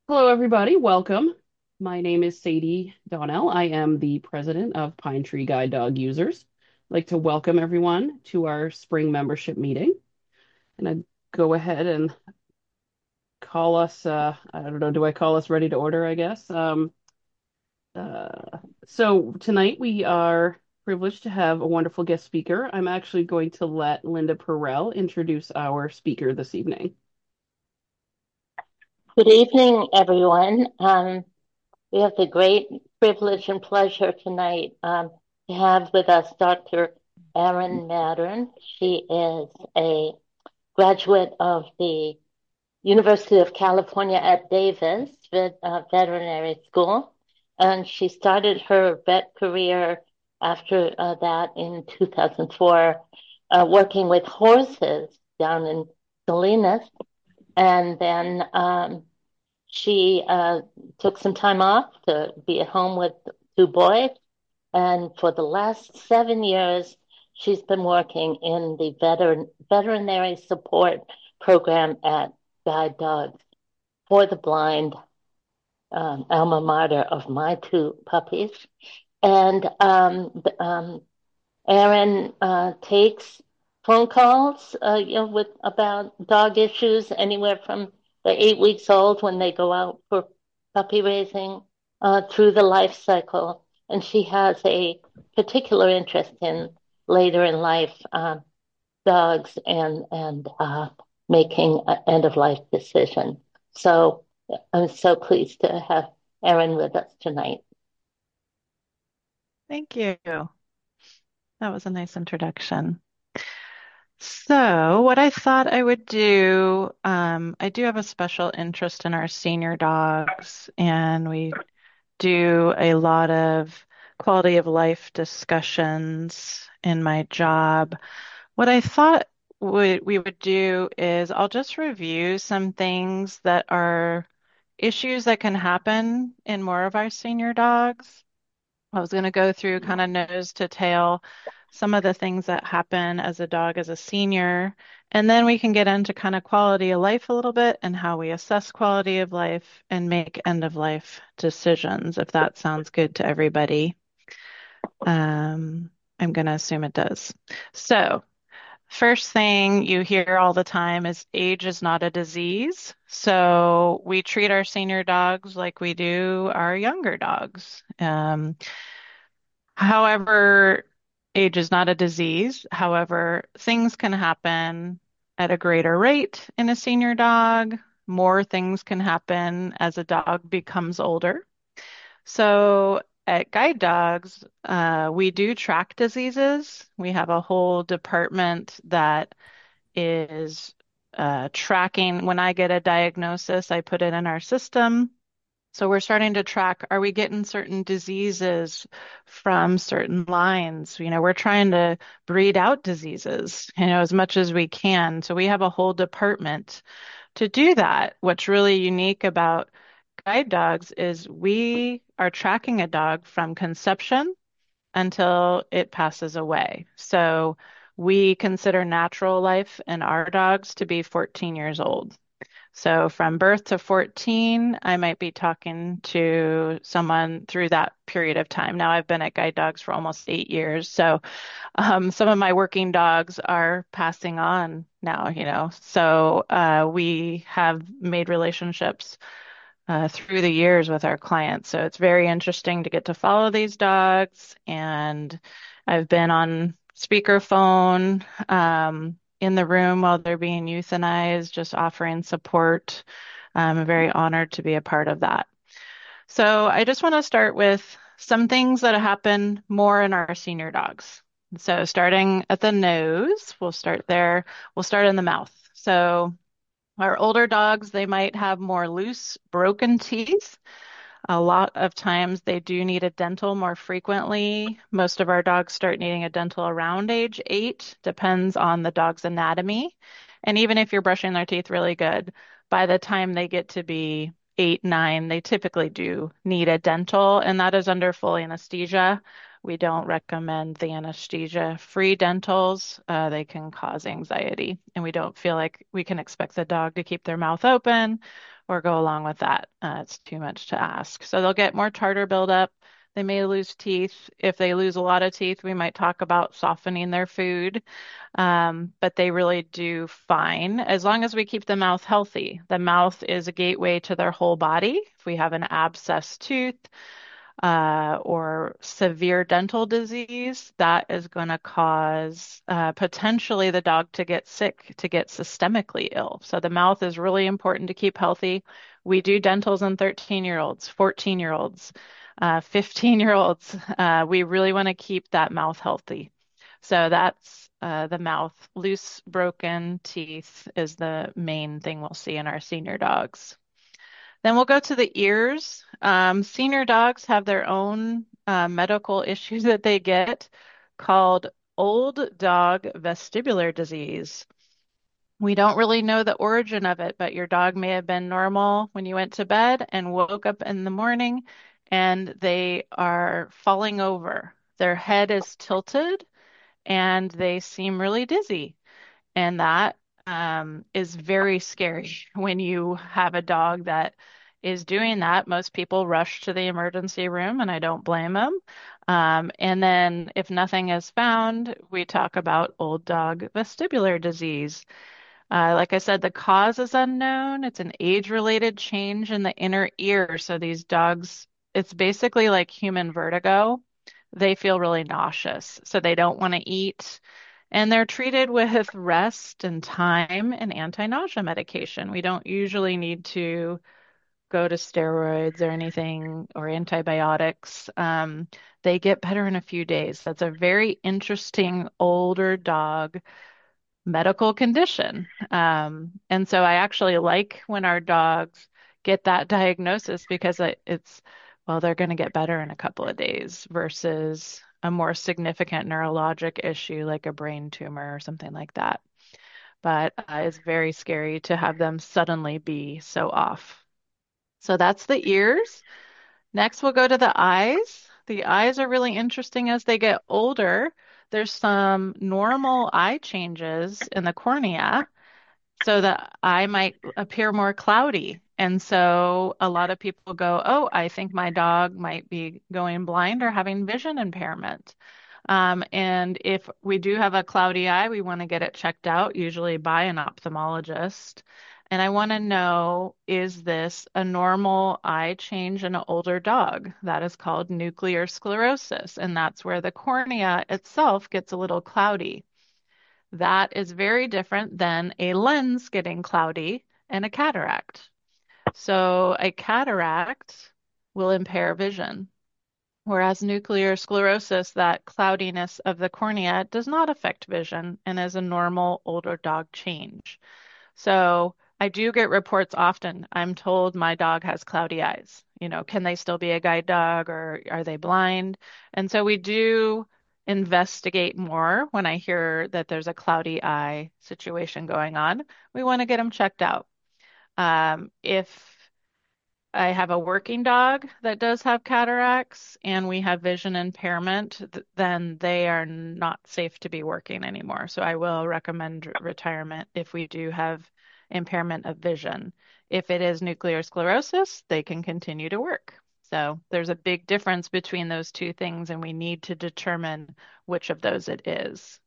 Hello, everybody. Welcome. My name is Sadie Donnell. I am the president of Pine Tree Guide Dog Users. I'd like to welcome everyone to our spring membership meeting. And I'd go ahead and call us, I don't know, do I call us ready to order, I guess? So tonight we are privileged to have a wonderful guest speaker. I'm actually going to let Linda Perrell introduce our speaker this evening. Good evening, everyone. We have the great privilege and pleasure tonight to have with us Dr. Erin Mattern. She is a graduate of the University of California at Davis Veterinary School, and she started her vet career after that in 2004, working with horses down in Salinas, and then she took some time off to be at home with two boys. And for the last 7 years, she's been working in the veterinary support program at Guide Dogs for the Blind, alma mater of my two puppies. And Erin takes phone calls, with about dog issues anywhere from the 8 weeks old when they go out for puppy raising, through the life cycle. And she has a particular interest in later in life dogs and making an end of life decision. So I'm so pleased to have Erin with us tonight. Thank you. That was a nice introduction. So, what I thought I would do, I do have a special interest in our senior dogs, and we do a lot of quality of life discussions in my job. What I thought we would do is I'll just review some things that are issues that can happen in more of our senior dogs. I was going to go through kind of nose to tail some of the things that happen as a dog as a senior, and then we can get into kind of quality of life a little bit and how we assess quality of life and make end of life decisions, if that sounds good to everybody. I'm going to assume it does. So, first thing you hear all the time is age is not a disease. So we treat our senior dogs like we do our younger dogs. However, age is not a disease. However, things can happen at a greater rate in a senior dog. More things can happen as a dog becomes older. So at Guide Dogs, we do track diseases. We have a whole department that is tracking. When I get a diagnosis, I put it in our system. So we're starting to track, are we getting certain diseases from certain lines? We're trying to breed out diseases, as much as we can. So we have a whole department to do that. What's really unique about guide dogs is we are tracking a dog from conception until it passes away. So we consider natural life in our dogs to be 14 years old. So from birth to 14, I might be talking to someone through that period of time. Now, I've been at Guide Dogs for almost 8 years. So some of my working dogs are passing on now. So we have made relationships through the years with our clients. So it's very interesting to get to follow these dogs. And I've been on speakerphone in the room while they're being euthanized, just offering support. I'm very honored to be a part of that. So I just want to start with some things that happen more in our senior dogs. So starting at the nose, we'll start there. We'll start in the mouth. So our older dogs, they might have more loose, broken teeth. A lot of times they do need a dental more frequently. Most of our dogs start needing a dental around age 8, depends on the dog's anatomy. And even if you're brushing their teeth really good, by the time they get to be 8, 9, they typically do need a dental, and that is under full anesthesia. We don't recommend the anesthesia-free dentals. They can cause anxiety, and we don't feel like we can expect the dog to keep their mouth open or go along with that. It's too much to ask. So they'll get more tartar buildup. They may lose teeth. If they lose a lot of teeth, we might talk about softening their food. But they really do fine as long as we keep the mouth healthy. The mouth is a gateway to their whole body. If we have an abscessed tooth, or severe dental disease, that is going to cause potentially the dog to get sick, to get systemically ill. So the mouth is really important to keep healthy. We do dentals in 13-year-olds, 14-year-olds, 15-year-olds. We really want to keep that mouth healthy. So that's the mouth. Loose, broken teeth is the main thing we'll see in our senior dogs. Then we'll go to the ears. Senior dogs have their own medical issues that they get called old dog vestibular disease. We don't really know the origin of it, but your dog may have been normal when you went to bed and woke up in the morning and they are falling over. Their head is tilted and they seem really dizzy. And that is very scary when you have a dog that is doing that. Most people rush to the emergency room, and I don't blame them. And then, if nothing is found, we talk about old dog vestibular disease. Like I said, the cause is unknown. It's an age-related change in the inner ear. So these dogs, it's basically like human vertigo. They feel really nauseous, so they don't want to eat. And they're treated with rest and time and anti-nausea medication. We don't usually need to go to steroids or anything or antibiotics. They get better in a few days. That's a very interesting older dog medical condition. And so I actually like when our dogs get that diagnosis because well, they're going to get better in a couple of days versus a more significant neurologic issue like a brain tumor or something like that. But it's very scary to have them suddenly be so off. So that's the ears. Next, we'll go to the eyes. The eyes are really interesting as they get older. There's some normal eye changes in the cornea, so the eye might appear more cloudy. And so a lot of people go, oh, I think my dog might be going blind or having vision impairment. And if we do have a cloudy eye, we want to get it checked out, usually by an ophthalmologist. And I want to know, is this a normal eye change in an older dog? That is called nuclear sclerosis. And that's where the cornea itself gets a little cloudy. That is very different than a lens getting cloudy and a cataract. So a cataract will impair vision. Whereas nuclear sclerosis, that cloudiness of the cornea, does not affect vision and is a normal older dog change. So I do get reports often. I'm told my dog has cloudy eyes. Can they still be a guide dog or are they blind? And so we do investigate more when I hear that there's a cloudy eye situation going on. We want to get them checked out. If I have a working dog that does have cataracts and we have vision impairment, then they are not safe to be working anymore. So I will recommend retirement if we do have impairment of vision. If it is nuclear sclerosis, they can continue to work. So there's a big difference between those two things, and we need to determine which of those it is.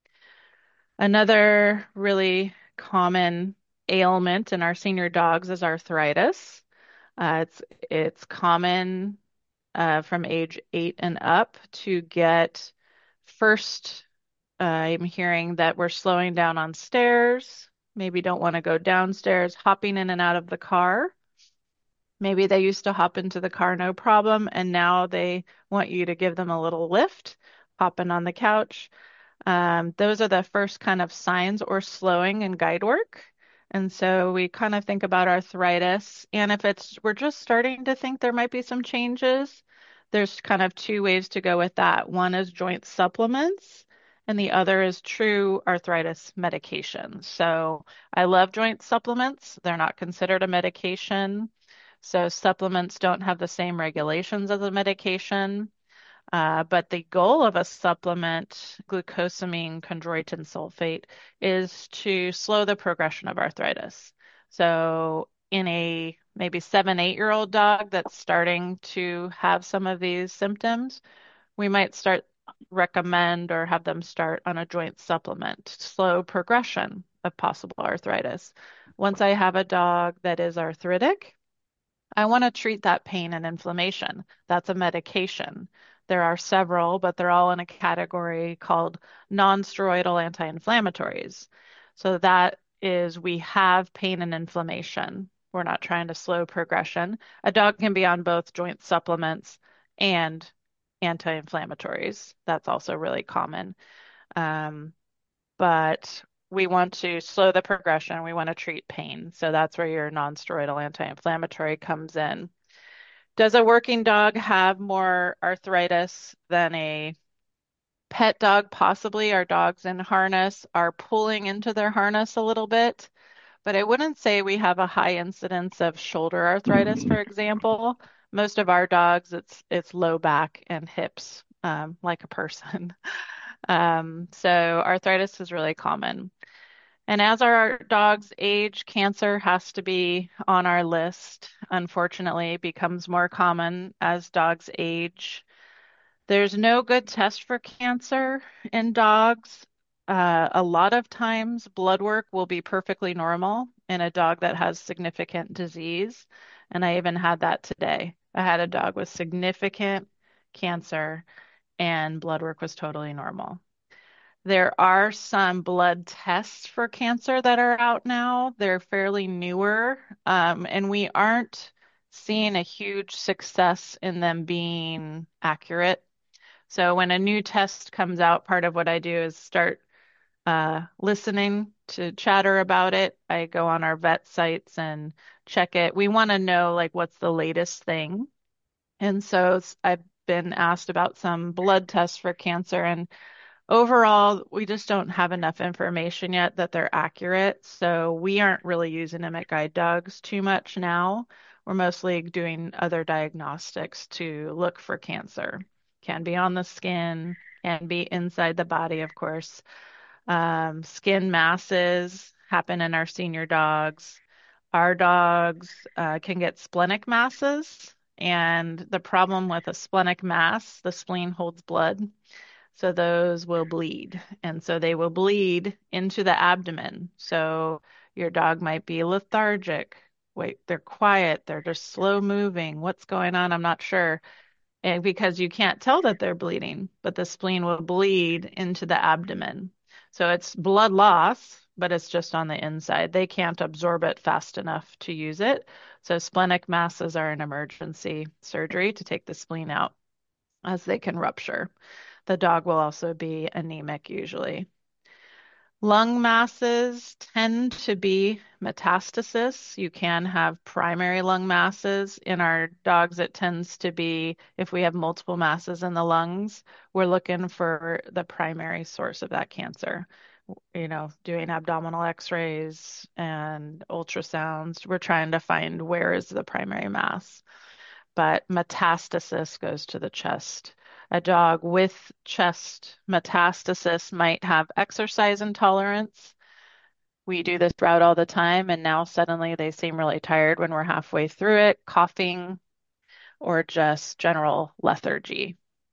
Another really common ailment in our senior dogs is arthritis. It's common from age 8 and up to get first. I'm hearing that we're slowing down on stairs, maybe don't want to go downstairs, hopping in and out of the car. Maybe they used to hop into the car no problem, and now they want you to give them a little lift, hopping on the couch. Those are the first kind of signs or slowing in guide work. And so we kind of think about arthritis. And if we're just starting to think there might be some changes, there's kind of two ways to go with that. One is joint supplements, and the other is true arthritis medication. So I love joint supplements. They're not considered a medication. So supplements don't have the same regulations as a medication. But the goal of a supplement, glucosamine chondroitin sulfate, is to slow the progression of arthritis. So in a maybe 7, 8-year-old dog that's starting to have some of these symptoms, we might recommend or have them start on a joint supplement to slow progression of possible arthritis. Once I have a dog that is arthritic, I want to treat that pain and inflammation. That's a medication. There are several, but they're all in a category called non-steroidal anti-inflammatories. So that is we have pain and inflammation. We're not trying to slow progression. A dog can be on both joint supplements and anti-inflammatories. That's also really common. Um, but we want to slow the progression. We want to treat pain. So that's where your non-steroidal anti-inflammatory comes in. Does a working dog have more arthritis than a pet dog? Possibly. Our dogs in harness are pulling into their harness a little bit, but I wouldn't say we have a high incidence of shoulder arthritis, for example. Most of our dogs, it's low back and hips, like a person. So arthritis is really common. And as our dogs age, cancer has to be on our list. Unfortunately, it becomes more common as dogs age. There's no good test for cancer in dogs. A lot of times, blood work will be perfectly normal in a dog that has significant disease. And I even had that today. I had a dog with significant cancer, and blood work was totally normal. There are some blood tests for cancer that are out now. They're fairly newer, and we aren't seeing a huge success in them being accurate. So when a new test comes out, part of what I do is start listening to chatter about it. I go on our vet sites and check it. We want to know like what's the latest thing. And so I've been asked about some blood tests for cancer, and overall, we just don't have enough information yet that they're accurate. So we aren't really using them at guide dogs too much now. We're mostly doing other diagnostics to look for cancer. Can be on the skin, can be inside the body, of course. Skin masses happen in our senior dogs. Our dogs can get splenic masses. And the problem with a splenic mass, the spleen holds blood. So those will bleed. And so they will bleed into the abdomen. So your dog might be lethargic. Wait, they're quiet. They're just slow moving. What's going on? I'm not sure. And because you can't tell that they're bleeding, but the spleen will bleed into the abdomen. So it's blood loss, but it's just on the inside. They can't absorb it fast enough to use it. So splenic masses are an emergency surgery to take the spleen out as they can rupture. The dog will also be anemic usually. Lung masses tend to be metastasis. You can have primary lung masses. In our dogs, it tends to be if we have multiple masses in the lungs, we're looking for the primary source of that cancer. Doing abdominal x-rays and ultrasounds, we're trying to find where is the primary mass. But metastasis goes to the chest. A dog with chest metastasis might have exercise intolerance. We do this route all the time, and now suddenly they seem really tired when we're halfway through it, coughing, or just general lethargy.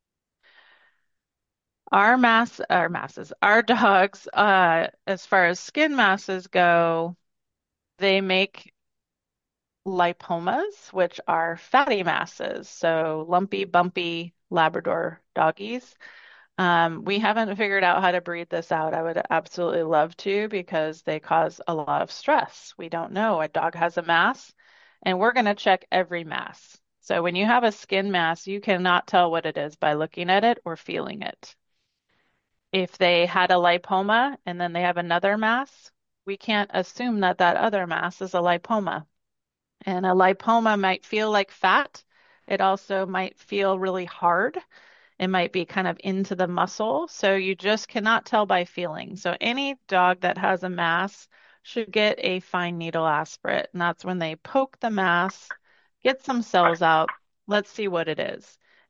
Our dogs, as far as skin masses go, they make lipomas, which are fatty masses, so lumpy, bumpy Labrador doggies. We haven't figured out how to breed this out. I would absolutely love to because they cause a lot of stress. We don't know. A dog has a mass, and we're going to check every mass. So when you have a skin mass, you cannot tell what it is by looking at it or feeling it. If they had a lipoma and then they have another mass, we can't assume that that other mass is a lipoma. And a lipoma might feel like fat. It also might feel really hard. It might be kind of into the muscle. So you just cannot tell by feeling. So any dog that has a mass should get a fine needle aspirate. And that's when they poke the mass, get some cells out. Let's see what it is.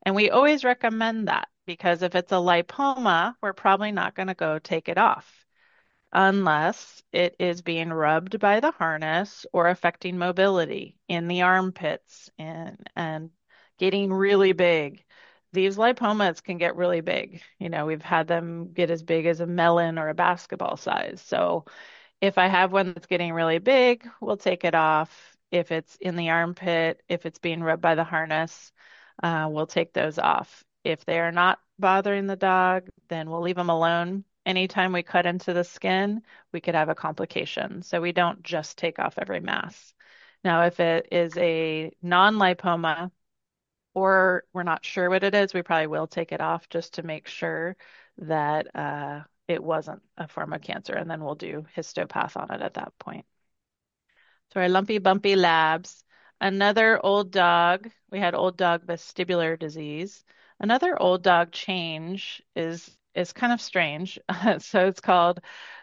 And we always recommend that because if it's a lipoma, we're probably not going to go take it off unless it is being rubbed by the harness or affecting mobility in the armpits and getting really big. These lipomas can get really big. We've had them get as big as a melon or a basketball size. So if I have one that's getting really big, we'll take it off. If it's in the armpit, if it's being rubbed by the harness, we'll take those off. If they are not bothering the dog, then we'll leave them alone. Anytime we cut into the skin, we could have a complication. So we don't just take off every mass. Now, if it is a non-lipoma or we're not sure what it is, we probably will take it off just to make sure that it wasn't a form of cancer, and then we'll do histopath on it at that point. So our lumpy bumpy labs, another old dog, we had old dog vestibular disease. Another old dog change is kind of strange. So it's called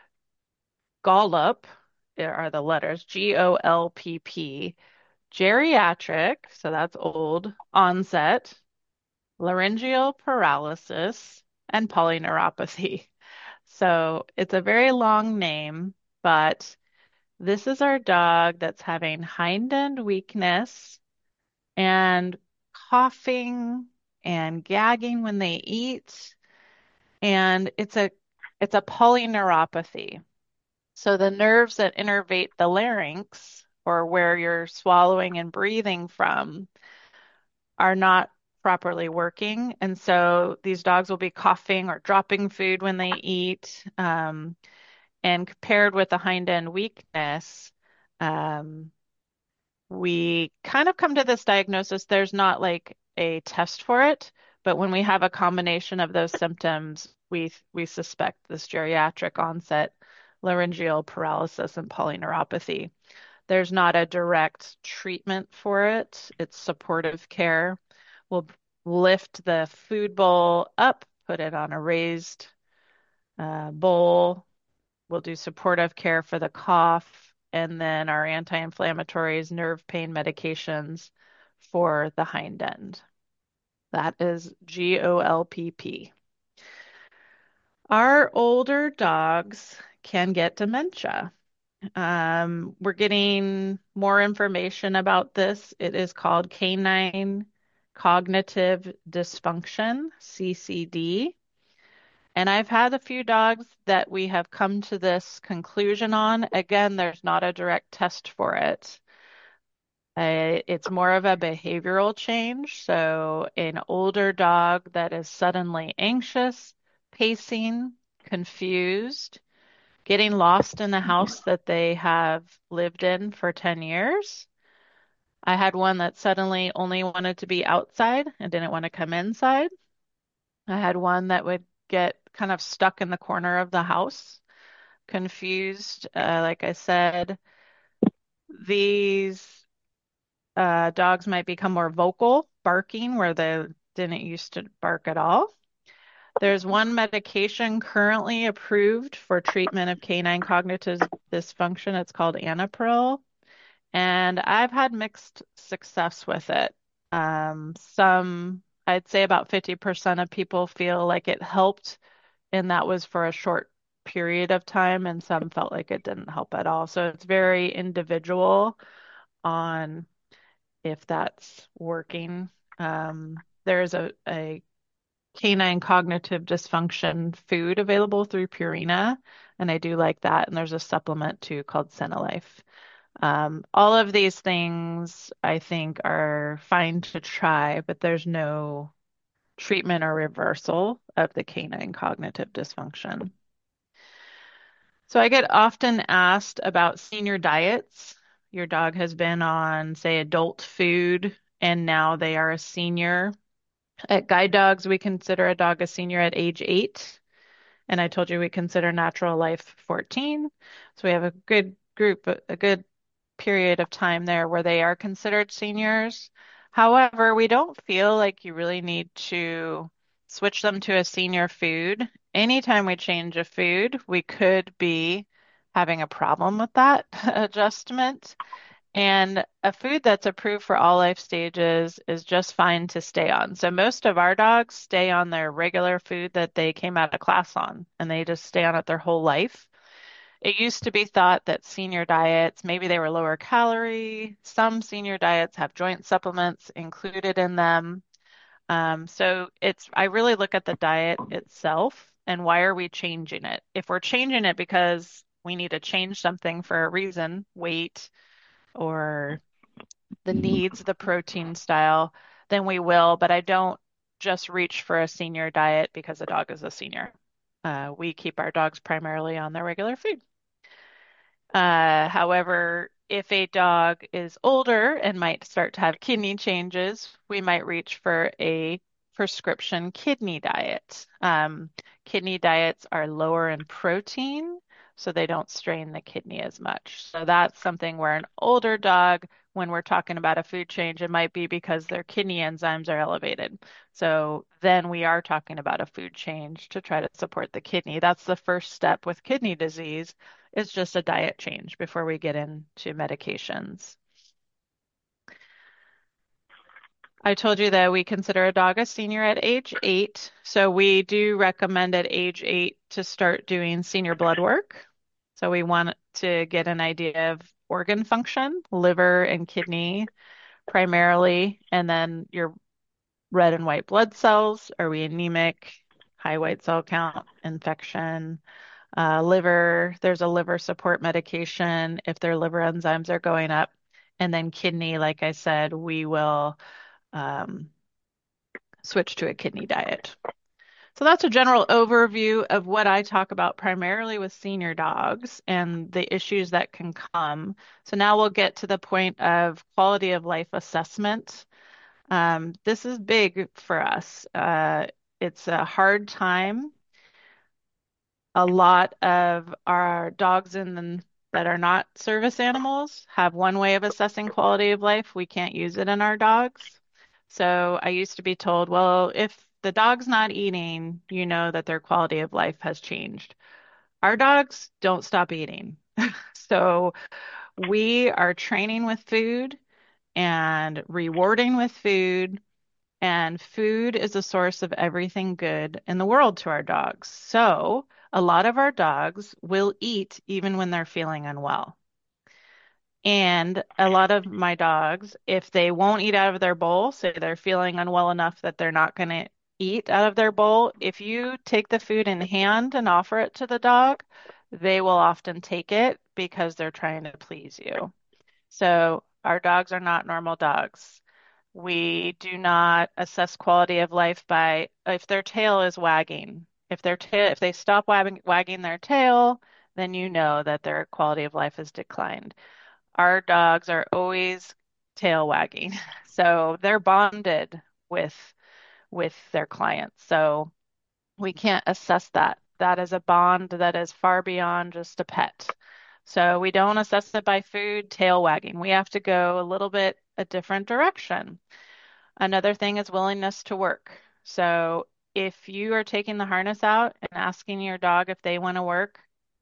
GOLP, there are the letters GOLPP, geriatric, so that's old, onset, laryngeal paralysis, and polyneuropathy. So it's a very long name, but this is our dog that's having hind end weakness and coughing and gagging when they eat. And it's a polyneuropathy. So the nerves that innervate the larynx, or where you're swallowing and breathing from, are not properly working. And so these dogs will be coughing or dropping food when they eat. And compared with the hind end weakness, um, we kind of come to this diagnosis. There's not like a test for it, but when we have a combination of those symptoms, we suspect this geriatric onset laryngeal paralysis and polyneuropathy. There's not a direct treatment for it. It's supportive care. We'll lift the food bowl up, put it on a raised bowl. We'll do supportive care for the cough, and then our anti-inflammatories, nerve pain medications for the hind end. That is GOLPP. Our older dogs can get dementia. We're getting more information about this. It is called canine cognitive dysfunction, CCD. And I've had a few dogs that we have come to this conclusion on. Again, there's not a direct test for it. It's more of a behavioral change. So, an older dog that is suddenly anxious, pacing, confused, getting lost in the house that they have lived in for 10 years. I had one that suddenly only wanted to be outside and didn't want to come inside. I had one that would get kind of stuck in the corner of the house, confused. Like I said, these dogs might become more vocal, barking where they didn't used to bark at all. There's one medication currently approved for treatment of canine cognitive dysfunction. It's called Anapril, and I've had mixed success with it. I'd say about 50% of people feel like it helped, and that was for a short period of time, and some felt like it didn't help at all. So it's very individual on if that's working. There's a canine cognitive dysfunction food available through Purina, and I do like that. And there's a supplement too called Senalife. All of these things I think are fine to try, but there's no treatment or reversal of the canine cognitive dysfunction. So I get often asked about senior diets. Your dog has been on, say, adult food, and now they are a senior. At Guide Dogs, we consider a dog a senior at age 8. And I told you we consider natural life 14. So we have a good group, a good period of time there where they are considered seniors. However, we don't feel like you really need to switch them to a senior food. Anytime we change a food, we could be having a problem with that adjustment. And a food that's approved for all life stages is just fine to stay on. So most of our dogs stay on their regular food that they came out of class on, and they just stay on it their whole life. It used to be thought that senior diets, maybe they were lower calorie. Some senior diets have joint supplements included in them. I really look at the diet itself and why are we changing it? If we're changing it because we need to change something for a reason, weight or the needs, the protein style, then we will. But I don't just reach for a senior diet because a dog is a senior. We keep our dogs primarily on their regular food. However, if a dog is older and might start to have kidney changes, we might reach for a prescription kidney diet. Kidney diets are lower in protein, so they don't strain the kidney as much. So that's something where an older dog, when we're talking about a food change, it might be because their kidney enzymes are elevated. So then we are talking about a food change to try to support the kidney. That's the first step with kidney disease is just a diet change before we get into medications. I told you that we consider a dog a senior at age 8. So we do recommend at age 8 to start doing senior blood work. So we want to get an idea of organ function, liver and kidney primarily, and then your red and white blood cells. Are we anemic? High white cell count, infection, liver, there's a liver support medication if their liver enzymes are going up. And then kidney, like I said, we will um, switch to a kidney diet. So that's a general overview of what I talk about primarily with senior dogs and the issues that can come. So now we'll get to the point of quality of life assessment. This is big for us. It's a hard time. A lot of our dogs that are not service animals have one way of assessing quality of life. We can't use it in our dogs. So I used to be told, well, if the dog's not eating, you know that their quality of life has changed. Our dogs don't stop eating. So we are training with food and rewarding with food. And food is a source of everything good in the world to our dogs. So a lot of our dogs will eat even when they're feeling unwell. And a lot of my dogs, if they won't eat out of their bowl, say they're feeling unwell enough that they're not going to eat out of their bowl, if you take the food in hand and offer it to the dog, they will often take it because they're trying to please you. So our dogs are not normal dogs. We do not assess quality of life by if their tail is wagging. If they stop wagging their tail, then you know that their quality of life has declined. Our dogs are always tail wagging. So they're bonded with their clients. So we can't assess that. That is a bond that is far beyond just a pet. So we don't assess it by food, tail wagging. We have to go a little bit a different direction. Another thing is willingness to work. So if you are taking the harness out and asking your dog if they want to work,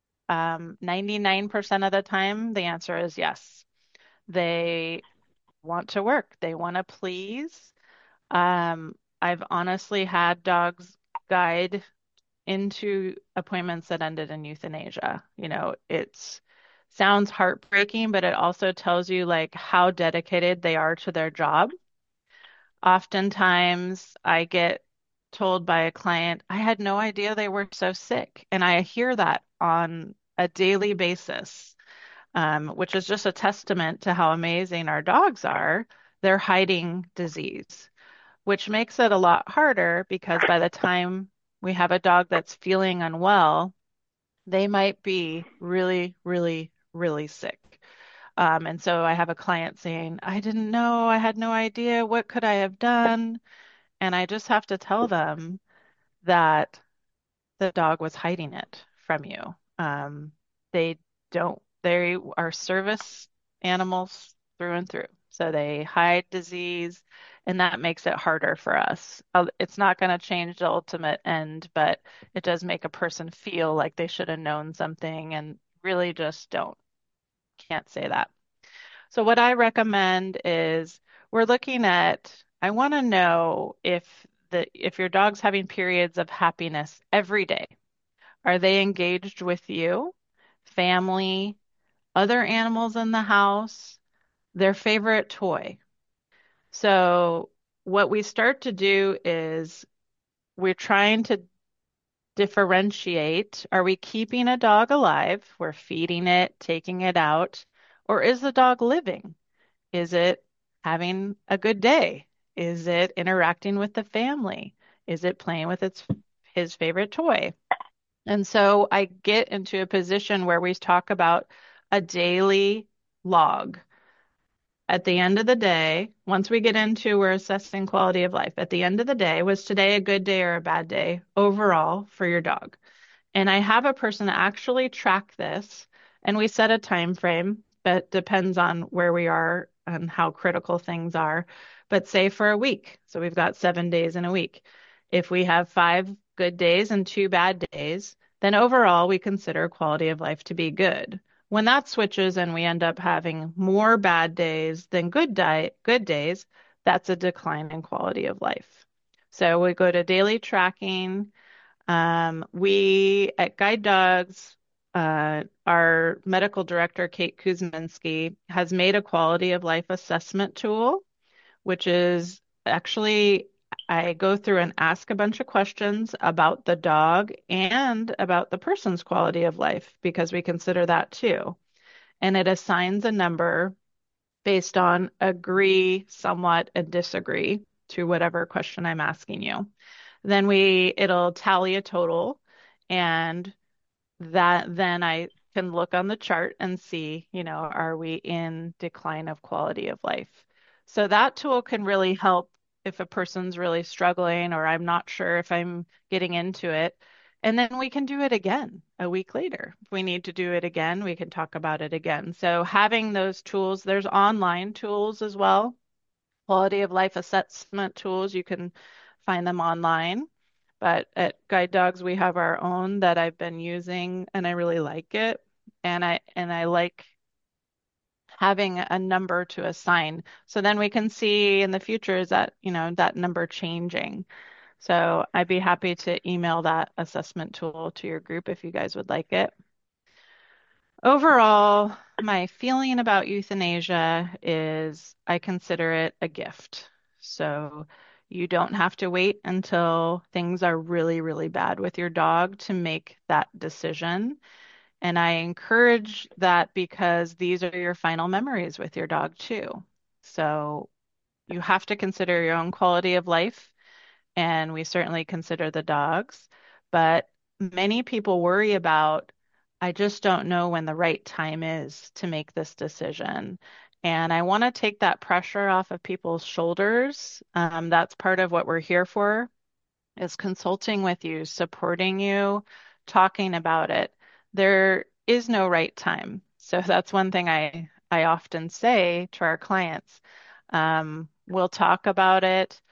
99% of the time, the answer is yes. They want to work. They want to please. I've honestly had dogs guide into appointments that ended in euthanasia. It's sounds heartbreaking, but it also tells you like how dedicated they are to their job. Oftentimes, I get told by a client, I had no idea they were so sick. And I hear that on a daily basis, which is just a testament to how amazing our dogs are. They're hiding disease, which makes it a lot harder because by the time we have a dog that's feeling unwell, they might be really, really, really sick. And so I have a client saying, I didn't know, I had no idea, what could I have done? And I just have to tell them that the dog was hiding it from you. They they are service animals through and through. So they hide disease, and that makes it harder for us. It's not going to change the ultimate end, but it does make a person feel like they should have known something and really just don't. Can't say that. So what I recommend is we're looking at, I want to know if your dog's having periods of happiness every day. Are they engaged with you, family, other animals in the house, their favorite toy? So what we start to do is we're trying to differentiate. Are we keeping a dog alive? We're feeding it, taking it out, or is the dog living? Is it having a good day? Is it interacting with the family? Is it playing with his favorite toy? And so I get into a position where we talk about a daily log. At the end of the day, once we get into we're assessing quality of life, at the end of the day, was today a good day or a bad day overall for your dog? And I have a person actually track this, and we set a time frame that depends on where we are and how critical things are. But say for a week, so we've got 7 days in a week. If we have 5 good days and 2 bad days, then overall we consider quality of life to be good. When that switches and we end up having more bad days than good days, that's a decline in quality of life. So we go to daily tracking. We at Guide Dogs, our medical director, Kate Kuzminski, has made a quality of life assessment tool, which is actually I go through and ask a bunch of questions about the dog and about the person's quality of life because we consider that too. And it assigns a number based on agree, somewhat, and disagree to whatever question I'm asking you. Then it'll tally a total, and that then I can look on the chart and see, are we in decline of quality of life? So that tool can really help if a person's really struggling or I'm not sure if I'm getting into it. And then we can do it again a week later. If we need to do it again, we can talk about it again. So having those tools, there's online tools as well, quality of life assessment tools. You can find them online. But at Guide Dogs, we have our own that I've been using and I really like it. And I like having a number to assign. So then we can see in the future is that, that number changing. So I'd be happy to email that assessment tool to your group if you guys would like it. Overall, my feeling about euthanasia is I consider it a gift. So you don't have to wait until things are really, really bad with your dog to make that decision. And I encourage that because these are your final memories with your dog too. So you have to consider your own quality of life, and we certainly consider the dogs. But many people worry about, I just don't know when the right time is to make this decision. And I want to take that pressure off of people's shoulders. That's part of what we're here for, is consulting with you, supporting you, talking about it. There is no right time. So that's one thing I often say to our clients. We'll talk about it.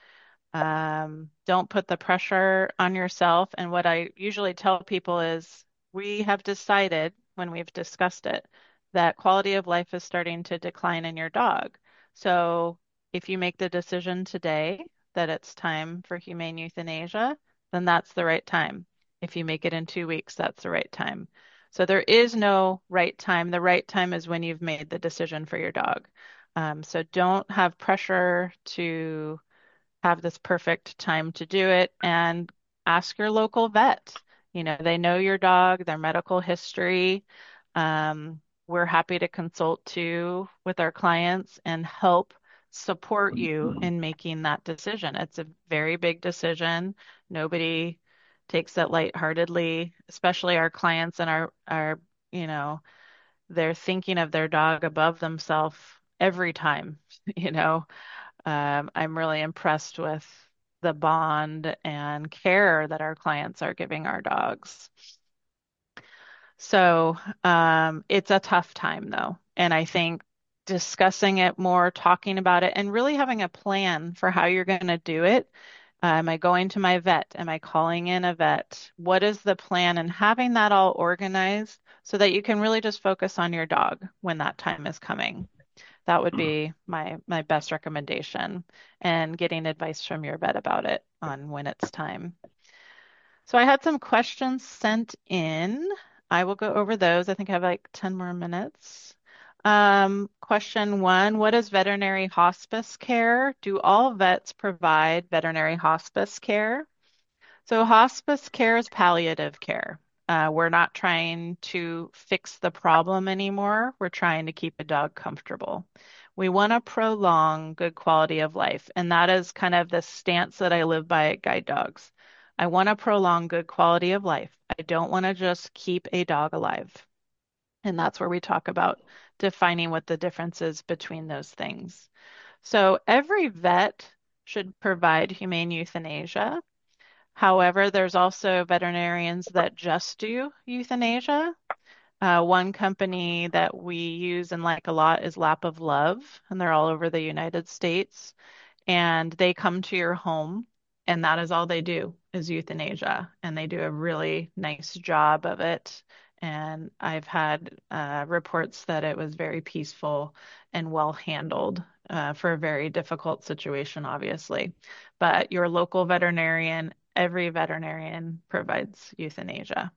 Don't put the pressure on yourself. And what I usually tell people is we have decided when we've discussed it that quality of life is starting to decline in your dog. So if you make the decision today that it's time for humane euthanasia, then that's the right time. If you make it in 2 weeks, that's the right time. So there is no right time. The right time is when you've made the decision for your dog. So don't have pressure to have this perfect time to do it and ask your local vet. They know your dog, their medical history. We're happy to consult too with our clients and help support you in making that decision. It's a very big decision. Nobody takes it lightheartedly, especially our clients and you know, they're thinking of their dog above themselves every time, you know. I'm really impressed with the bond and care that our clients are giving our dogs. So it's a tough time though. And I think discussing it more, talking about it, and really having a plan for how you're going to do it. Am I going to my vet? Am I calling in a vet? What is the plan? And having that all organized so that you can really just focus on your dog when that time is coming. That would be my best recommendation, and getting advice from your vet about it on when it's time. So I had some questions sent in. I will go over those. I think I have like 10 more minutes. Question one, what is veterinary hospice care? Do all vets provide veterinary hospice care? So hospice care is palliative care. We're not trying to fix the problem anymore. We're trying to keep a dog comfortable. We want to prolong good quality of life, and that is kind of the stance that I live by at Guide Dogs. I want to prolong good quality of life. I don't want to just keep a dog alive. And that's where we talk about defining what the difference is between those things. So every vet should provide humane euthanasia. However, there's also veterinarians that just do euthanasia. One company that we use and like a lot is Lap of Love, and they're all over the United States. And they come to your home, and that is all they do is euthanasia. And they do a really nice job of it. And I've had reports that it was very peaceful and well handled for a very difficult situation, obviously. But your local veterinarian, every veterinarian provides euthanasia.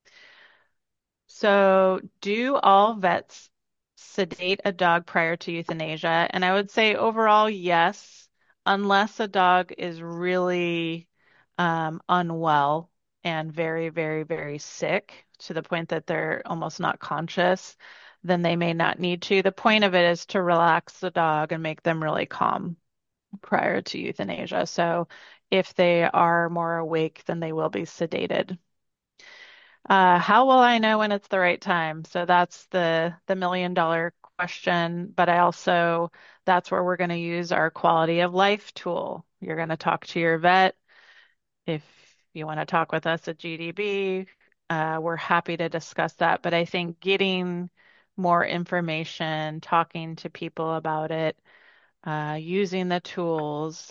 So, do all vets sedate a dog prior to euthanasia? And I would say overall, yes, unless a dog is really unwell and very, very, very sick to the point that they're almost not conscious, then they may not need to. The point of it is to relax the dog and make them really calm prior to euthanasia. So, if they are more awake, then they will be sedated. How will I know when it's the right time? So that's the $1 million question, but I also that's where we're going to use our quality of life tool. You're going to talk to your vet. If you want to talk with us at GDB, we're happy to discuss that. But I think getting more information, talking to people about it, using the tools,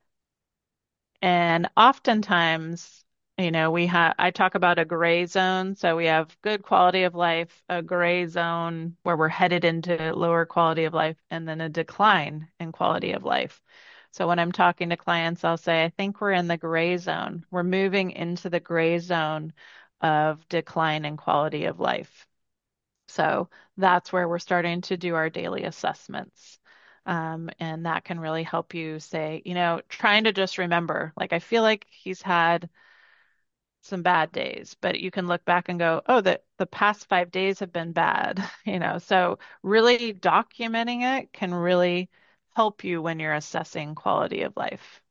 and oftentimes, I talk about a gray zone. So we have good quality of life, a gray zone where we're headed into lower quality of life, and then a decline in quality of life. So when I'm talking to clients, I'll say, I think we're in the gray zone. We're moving into the gray zone of decline in quality of life. So that's where we're starting to do our daily assessments. And that can really help you say, trying to just remember, like, I feel like he's had some bad days, but you can look back and go, oh, the past 5 days have been bad, So really documenting it can really help you when you're assessing quality of life.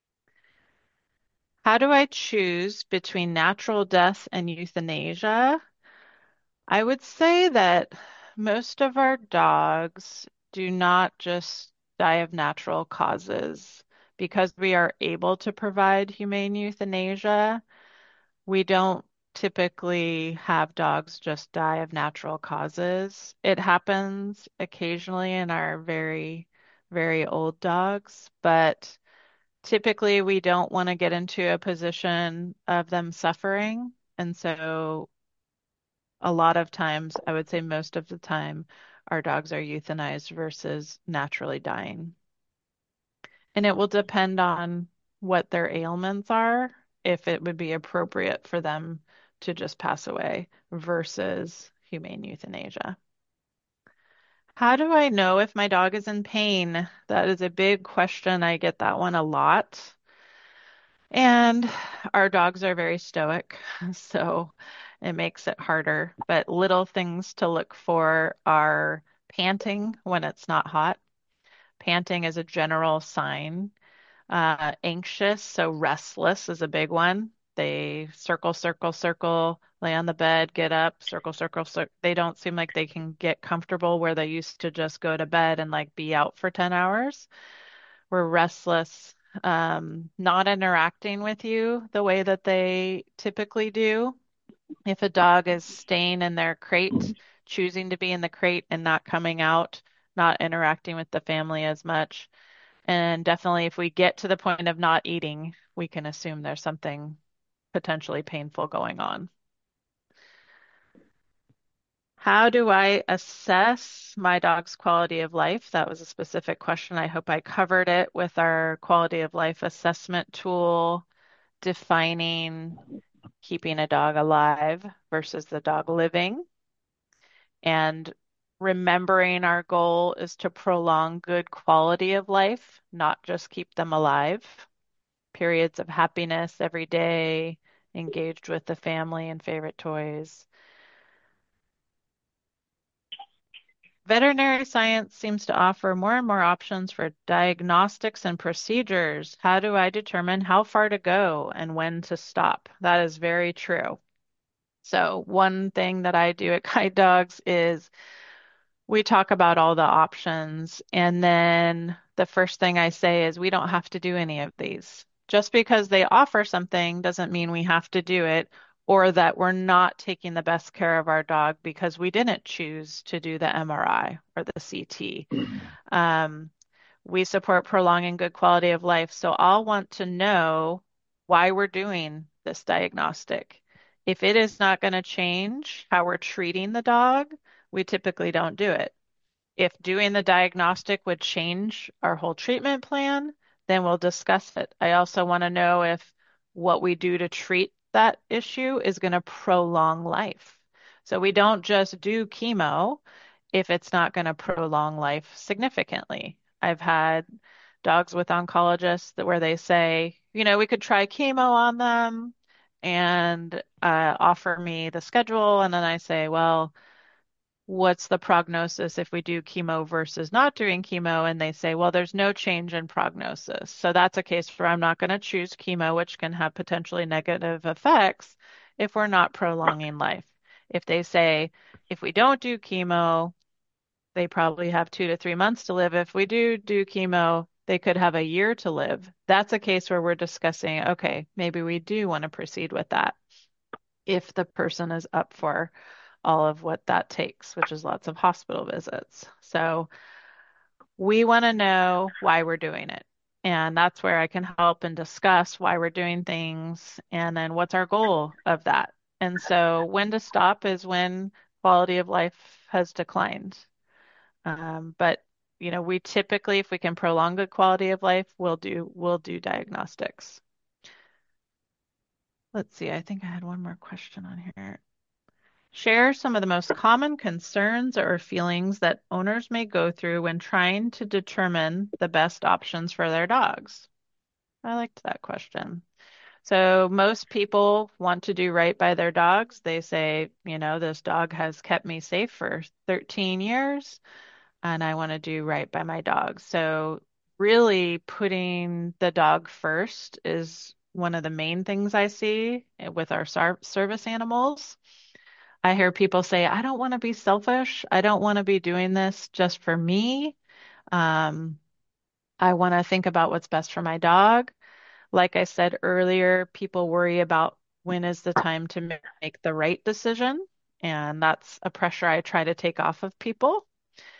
How do I choose between natural death and euthanasia? I would say that most of our dogs do not just die of natural causes. Because we are able to provide humane euthanasia, we don't typically have dogs just die of natural causes. It happens occasionally in our very, very old dogs, but typically we don't want to get into a position of them suffering. And so a lot of times, I would say most of the time, our dogs are euthanized versus naturally dying. And it will depend on what their ailments are, if it would be appropriate for them to just pass away versus humane euthanasia. How do I know if my dog is in pain? That is a big question. I get that one a lot. And our dogs are very stoic, so it makes it harder. But little things to look for are panting when it's not hot. Panting is a general sign. Anxious, so restless is a big one. They circle, circle, circle, lay on the bed, get up, circle, circle, circle. They don't seem like they can get comfortable where they used to just go to bed and like be out for 10 hours. We're restless, not interacting with you the way that they typically do. If a dog is staying in their crate, choosing to be in the crate and not coming out, not interacting with the family as much. And definitely, if we get to the point of not eating, we can assume there's something potentially painful going on. How do I assess my dog's quality of life? That was a specific question. I hope I covered it with our quality of life assessment tool, defining keeping a dog alive versus the dog living, and remembering our goal is to prolong good quality of life, not just keep them alive. Periods of happiness every day, engaged with the family and favorite toys. Veterinary science seems to offer more and more options for diagnostics and procedures. How do I determine how far to go and when to stop? That is very true. So, one thing that I do at Guide Dogs is we talk about all the options, and then the first thing I say is we don't have to do any of these. Just because they offer something doesn't mean we have to do it or that we're not taking the best care of our dog because we didn't choose to do the MRI or the CT. Um, we support prolonging good quality of life, so I'll want to know why we're doing this diagnostic. If it is not going to change how we're treating the dog, we typically don't do it. If doing the diagnostic would change our whole treatment plan, then we'll discuss it. I also want to know if what we do to treat that issue is going to prolong life. So we don't just do chemo if it's not going to prolong life significantly. I've had dogs with oncologists that where they say, we could try chemo on them and offer me the schedule. And then I say, well, what's the prognosis if we do chemo versus not doing chemo? And they say, well, there's no change in prognosis. So that's a case where I'm not going to choose chemo, which can have potentially negative effects if we're not prolonging life. If they say, if we don't do chemo, they probably have 2 to 3 months to live. If we do chemo, they could have a year to live. That's a case where we're discussing, okay, maybe we do want to proceed with that if the person is up for all of what that takes, which is lots of hospital visits. So we want to know why we're doing it. And that's where I can help and discuss why we're doing things and then what's our goal of that. And so when to stop is when quality of life has declined. But we typically, if we can prolong good quality of life, we'll do diagnostics. Let's see, I think I had one more question on here. Share some of the most common concerns or feelings that owners may go through when trying to determine the best options for their dogs. I liked that question. So, most people want to do right by their dogs. They say, this dog has kept me safe for 13 years, and I want to do right by my dog. So, really putting the dog first is one of the main things I see with our service animals. I hear people say, I don't want to be selfish. I don't want to be doing this just for me. Um, I want to think about what's best for my dog. Like I said earlier, people worry about when is the time to make the right decision. And that's a pressure I try to take off of people.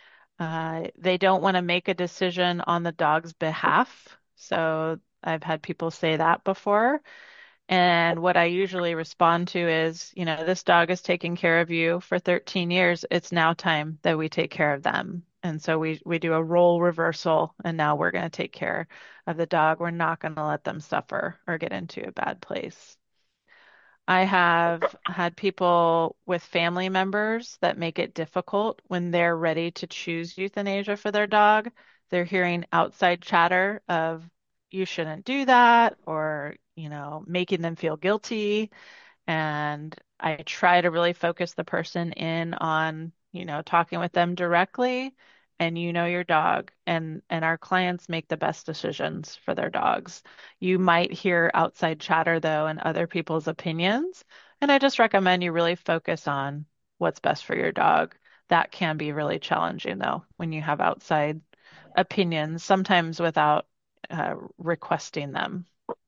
They don't want to make a decision on the dog's behalf. So I've had people say that before. And what I usually respond to is, this dog is taking care of you for 13 years. It's now time that we take care of them. And so we do a role reversal, and now we're going to take care of the dog. We're not going to let them suffer or get into a bad place. I have had people with family members that make it difficult when they're ready to choose euthanasia for their dog. They're hearing outside chatter of, you shouldn't do that, or, making them feel guilty. And I try to really focus the person in on, talking with them directly. And your dog, and our clients make the best decisions for their dogs. You might hear outside chatter though and other people's opinions, and I just recommend you really focus on what's best for your dog. That can be really challenging though when you have outside opinions, sometimes without requesting them.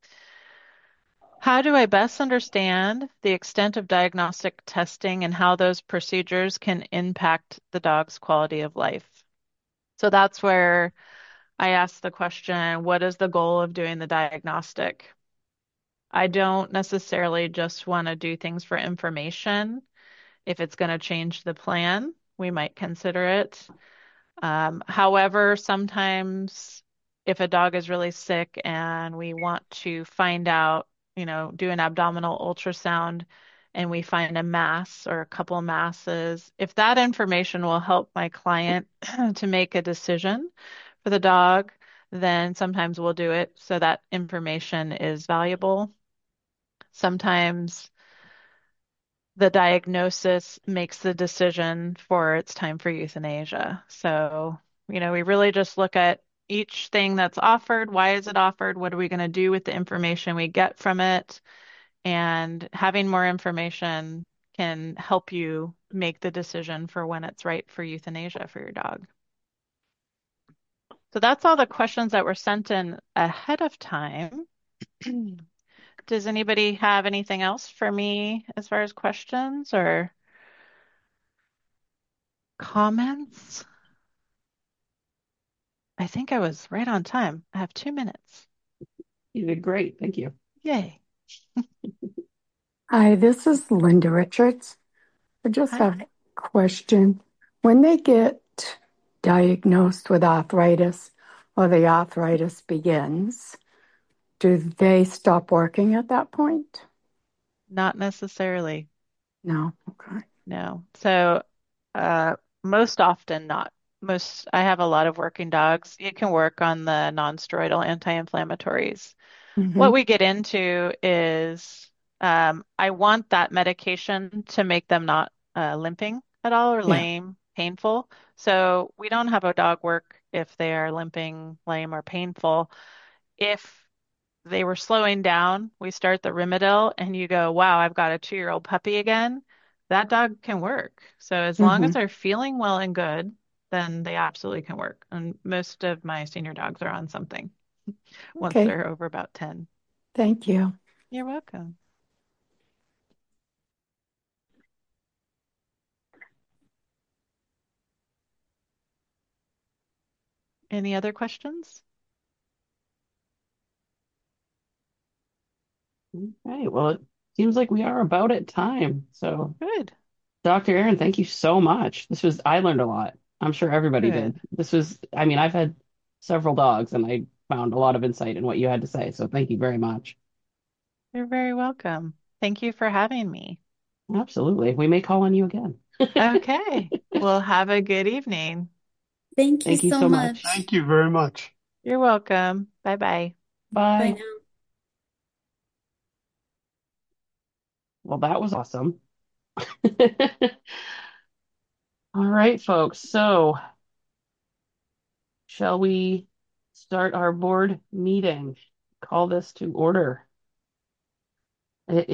How do I best understand the extent of diagnostic testing and how those procedures can impact the dog's quality of life? So that's where I ask the question, what is the goal of doing the diagnostic? I don't necessarily just want to do things for information. If it's going to change the plan, we might consider it. However, sometimes if a dog is really sick and we want to find out, do an abdominal ultrasound and we find a mass or a couple masses, if that information will help my client to make a decision for the dog, then sometimes we'll do it so that information is valuable. Sometimes the diagnosis makes the decision for it's time for euthanasia. So, we really just look at each thing that's offered. Why is it offered? What are we going to do with the information we get from it? And having more information can help you make the decision for when it's right for euthanasia for your dog. So that's all the questions that were sent in ahead of time. Does anybody have anything else for me as far as questions or comments? I think I was right on time. I have 2 minutes. You did great. Thank you. Yay. Hi, this is Linda Richards. I just Hi. have a question. When they get diagnosed with arthritis or the arthritis begins, do they stop working at that point? Not necessarily. No. Okay. No. So, uh, most often not. I have a lot of working dogs. You can work on the non-steroidal anti-inflammatories. Mm-hmm. What we get into is I want that medication to make them not limping at all or Yeah. lame, painful. So we don't have a dog work if they are limping, lame, or painful. If they were slowing down, we start the Rimadyl and you go, wow, I've got a 2-year-old puppy again. That dog can work. So as long as Mm-hmm. they're feeling well and good, then they absolutely can work. And most of my senior dogs are on something once Okay. they're over about 10. Thank you. You're welcome. Any other questions? Okay, well, it seems like we are about at time. So, Good, Dr. Aaron, thank you so much. I learned a lot. I'm sure everybody good. did. I mean, I've had several dogs and I found a lot of insight in what you had to say. So, thank you very much. You're very welcome. Thank you for having me. Absolutely. We may call on you again. Okay. Well, have a good evening. Thank you Thank you so so much. much. Thank you very much. You're welcome. Bye bye. Bye Bye. now. Well, that was awesome. All right, folks. So, shall we start our board meeting? Call this to order. It